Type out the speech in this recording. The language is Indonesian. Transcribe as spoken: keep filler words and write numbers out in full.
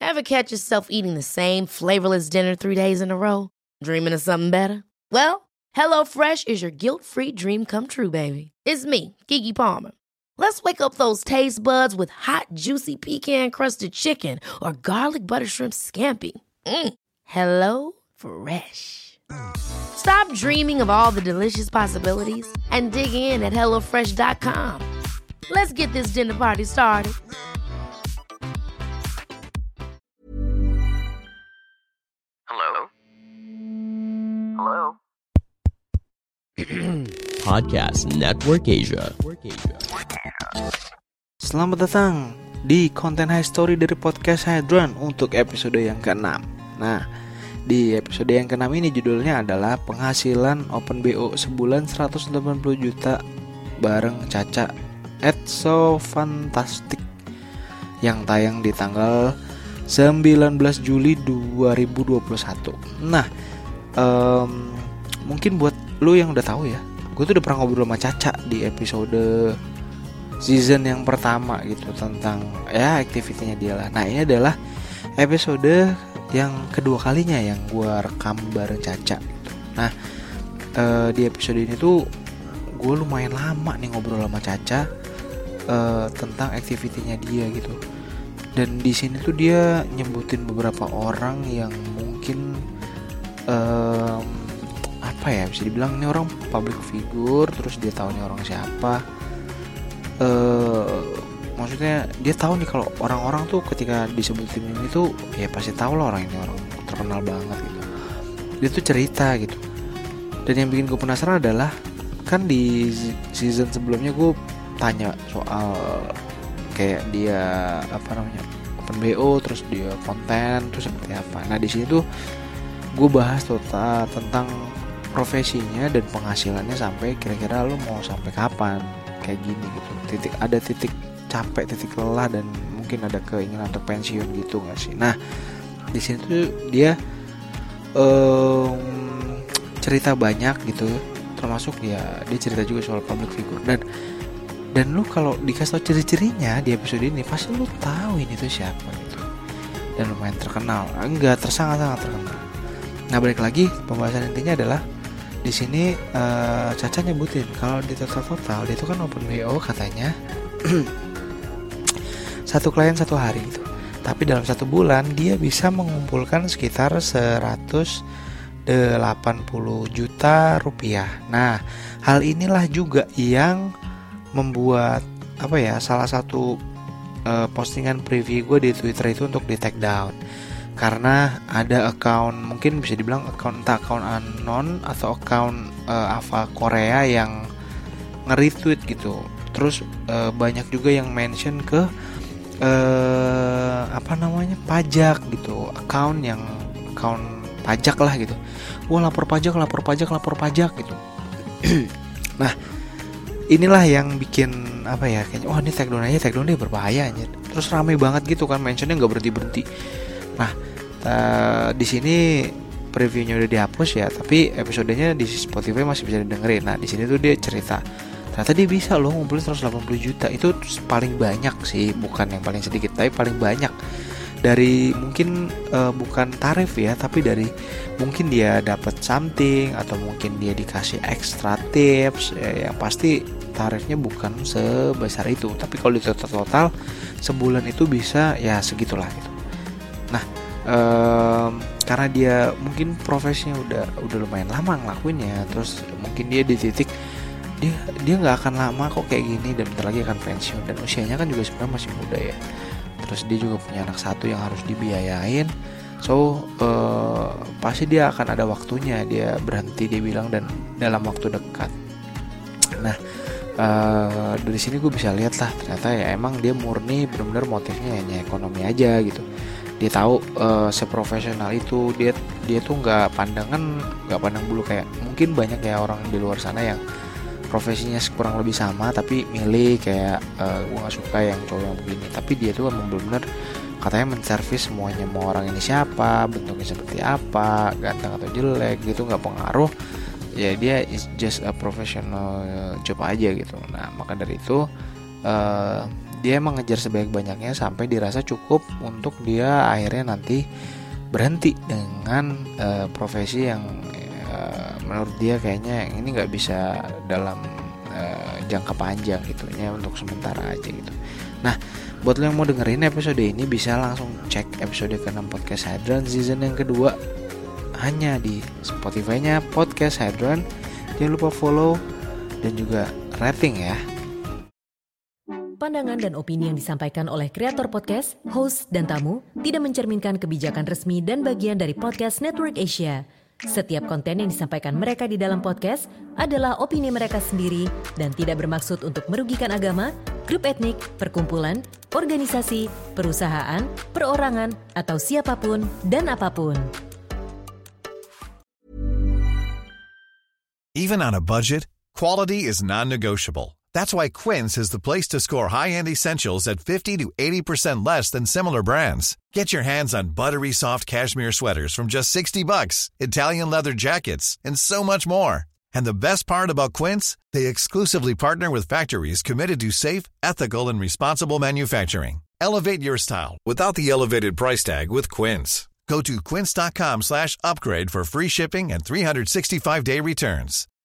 Ever catch yourself eating the same flavorless dinner three days in a row? Dreaming of something better? Well, HelloFresh is your guilt-free dream come true, baby. It's me, Keke Palmer. Let's wake up those taste buds with hot, juicy pecan-crusted chicken or garlic butter shrimp scampi. Mm. Hello Fresh. Stop dreaming of all the delicious possibilities and dig in at hello fresh dot com. Let's get this dinner party started. Hello? Hello? Podcast Network Asia. Selamat datang di konten High Story dari Podcast Hydran untuk episode yang keenam. Nah, di episode yang keenam ini judulnya adalah penghasilan Open B O sebulan seratus delapan puluh juta bareng Caca at So Fantastic, yang tayang di tanggal sembilan belas Juli dua ribu dua puluh satu. Nah, um, mungkin buat lu yang udah tahu ya, gue tuh udah pernah ngobrol sama Caca di episode season yang pertama gitu tentang ya aktivitinya dia lah. Nah, ini adalah episode yang kedua kalinya yang gue rekam bareng Caca gitu. Nah, uh, di episode ini tuh gue lumayan lama nih ngobrol sama Caca uh, tentang aktivitinya dia gitu. Dan di sini tuh dia nyebutin beberapa orang yang mungkin um, apa ya, bisa dibilang ini orang public figure, terus dia tahu nih orang siapa. Uh, maksudnya dia tahu nih kalau orang-orang tuh ketika disebutin ini tuh ya pasti tahu lah orang ini orang terkenal banget gitu. Dia tuh cerita gitu. Dan yang bikin gue penasaran adalah kan di season sebelumnya gue tanya soal kayak dia apa namanya Open B O, terus dia konten terus seperti apa. Nah, di sini tuh gue bahas total tentang profesinya dan penghasilannya sampai kira-kira lo mau sampai kapan kayak gini gitu. Titik ada titik capek, titik lelah, dan mungkin ada keinginan untuk pensiun gitu nggak sih? Nah, di sini tuh dia um, cerita banyak gitu, termasuk ya dia cerita juga soal public figure. Dan dan lu kalau dikasih tau ciri-cirinya di episode ini pasti lu tahu ini tuh siapa gitu. Dan lumayan terkenal, enggak tersangat-sangat terkenal. Nah, balik lagi pembahasan intinya adalah di sini uh, Caca nyebutin kalau di total-total dia itu kan Open B O katanya satu klien satu hari gitu. Tapi dalam satu bulan dia bisa mengumpulkan sekitar seratus delapan puluh juta rupiah. Nah, hal inilah juga yang membuat apa ya, salah satu uh, postingan preview gue di Twitter itu untuk di take down. Karena ada account, mungkin bisa dibilang account entah account anon atau account uh, Ava Korea yang nge-retweet gitu. Terus uh, banyak juga yang mention ke uh, apa namanya pajak gitu, account yang account pajak lah gitu. Wah, lapor pajak, lapor pajak, lapor pajak gitu. Nah, inilah yang bikin apa ya, kayaknya wah ini take down aja, take down deh, berbahaya anjir. Terus rame banget gitu kan, mentionnya nggak berhenti berhenti. Nah, uh, di sini previewnya udah dihapus ya, tapi episodenya di Spotify masih bisa didengerin. Nah, di sini tuh dia cerita ternyata dia bisa loh ngumpulin seratus delapan puluh juta. Itu paling banyak sih, bukan yang paling sedikit, tapi paling banyak dari mungkin uh, bukan tarif ya, tapi dari mungkin dia dapat something atau mungkin dia dikasih extra tips ya, yang pasti tarifnya bukan sebesar itu. Tapi kalau di total-total sebulan itu bisa ya segitulah gitu. Nah, um, karena dia mungkin profesinya udah udah lumayan lama ngelakuinnya, terus mungkin dia di titik dia dia nggak akan lama kok kayak gini, dan bentar lagi akan pensiun, dan usianya kan juga sebenarnya masih muda ya. Terus dia juga punya anak satu yang harus dibiayain, so uh, pasti dia akan ada waktunya dia berhenti, dia bilang, dan dalam waktu dekat. Nah, uh, dari sini gue bisa lihat lah ternyata ya emang dia murni benar-benar motifnya hanya ekonomi aja gitu. Dia tahu uh, seprofesional itu, dia dia tuh nggak pandangan nggak pandang bulu kayak mungkin banyak ya orang di luar sana yang profesinya kurang lebih sama tapi milih kayak uh, gue nggak suka yang cowok yang begini. Tapi dia tuh emang benar-benar katanya menservis semuanya, mau orang ini siapa, bentuknya seperti apa, ganteng atau jelek gitu nggak pengaruh. Ya dia is just a professional job aja gitu. Nah maka dari itu uh, dia emang ngejar sebanyak-banyaknya sampai dirasa cukup untuk dia akhirnya nanti berhenti dengan uh, profesi yang uh, menurut dia kayaknya ini nggak bisa dalam uh, jangka panjang gitu ya, untuk sementara aja gitu. Nah, buat lo yang mau dengerin episode ini bisa langsung cek episode keenam Podcast Hadran season yang kedua hanya di Spotify-nya Podcast Hadran. Jangan lupa follow dan juga rating ya. Pandangan dan opini yang disampaikan oleh kreator podcast, host, dan tamu tidak mencerminkan kebijakan resmi dan bagian dari Podcast Network Asia. Setiap konten yang disampaikan mereka di dalam podcast adalah opini mereka sendiri dan tidak bermaksud untuk merugikan agama, grup etnik, perkumpulan, organisasi, perusahaan, perorangan, atau siapapun dan apapun. Even on a budget, quality is non-negotiable. That's why Quince is the place to score high-end essentials at fifty to eighty percent less than similar brands. Get your hands on buttery soft cashmere sweaters from just sixty bucks, Italian leather jackets, and so much more. And the best part about Quince, they exclusively partner with factories committed to safe, ethical, and responsible manufacturing. Elevate your style without the elevated price tag with Quince. Go to quince.com slash upgrade for free shipping and three sixty-five day returns.